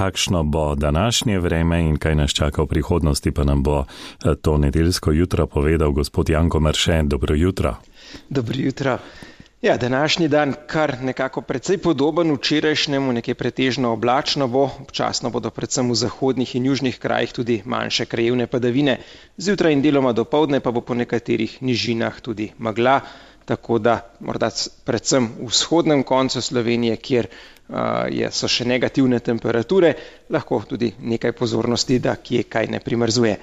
kakšno bo današnje vreme in kaj nas čaka v prihodnosti, pa nam bo to nedeljsko jutro povedal gospod Janko Marše. Dobro jutro. Dobro jutro. Ja, današnji dan kar nekako precej podoben včerajšnjemu, nekje pretežno oblačno bo, občasno bodo predvsem v zahodnih in južnih krajih tudi manjše krajevne padavine. Zjutraj in deloma dopoldne pa bo po nekaterih nižinah tudi megla, tako da morda predvsem v vzhodnem koncu Slovenije, kjer so še negativne temperature, lahko tudi nekaj pozornosti, da kje kaj ne primrzuje.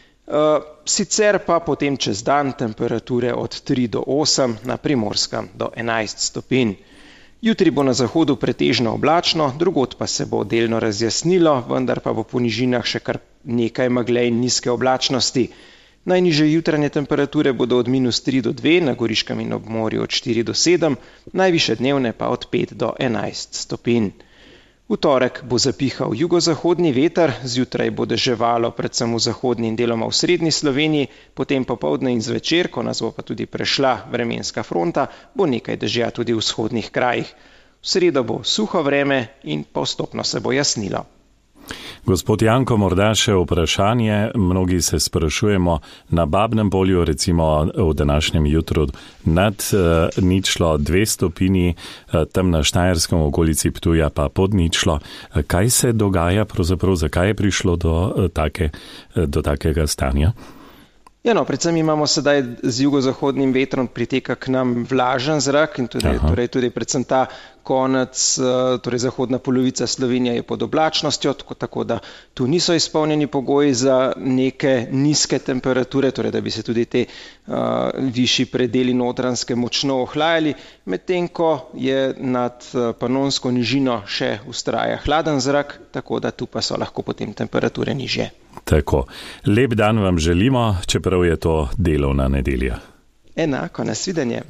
Sicer pa potem čez dan temperature od 3 do 8, na Primorskem do 11 stopinj. Jutri bo na zahodu pretežno oblačno, drugod pa se bo delno razjasnilo, vendar pa bo po nižinah še kar nekaj megle in nizke oblačnosti. Najnižje jutranje temperature bodo od -3 do 2, na Goriškem in ob morju od 4 do 7, najvišje dnevne pa od 5 do 11 stopinj. V torek bo zapihal jugozahodni veter, zjutraj bo deževalo predvsem v zahodni in deloma v srednji Sloveniji, potem popoldne in zvečer, ko nas bo pa tudi prešla vremenska fronta, bo nekaj dežja tudi v vzhodnih krajih. V sredo bo suho vreme in postopno se bo jasnilo. Gospod Janko, morda še vprašanje. Mnogi se sprašujemo na Babnem Polju, recimo v današnjem jutru nad ničlo 2 stopinji, tam na Štajerskem okolici Ptuja pa pod ničlo. Kaj se dogaja pravzaprav, zakaj je prišlo do takega stanja? Ja, predvsem imamo sedaj z jugozahodnim vetrom priteka k nam vlažen zrak in tudi predvsem ta konec, torej zahodna polovica Slovenije je pod oblačnostjo, tako da tu niso izpolnjeni pogoji za neke nizke temperature, torej da bi se tudi te višji predeli Notranjske močno ohlajali, medtem ko je nad Panonsko nižino še vztraja hladen zrak, tako da tu pa so lahko potem temperature nižje. Tako. Lep dan vam želimo, čeprav je to delovna nedelja. Enako, nasvidenje.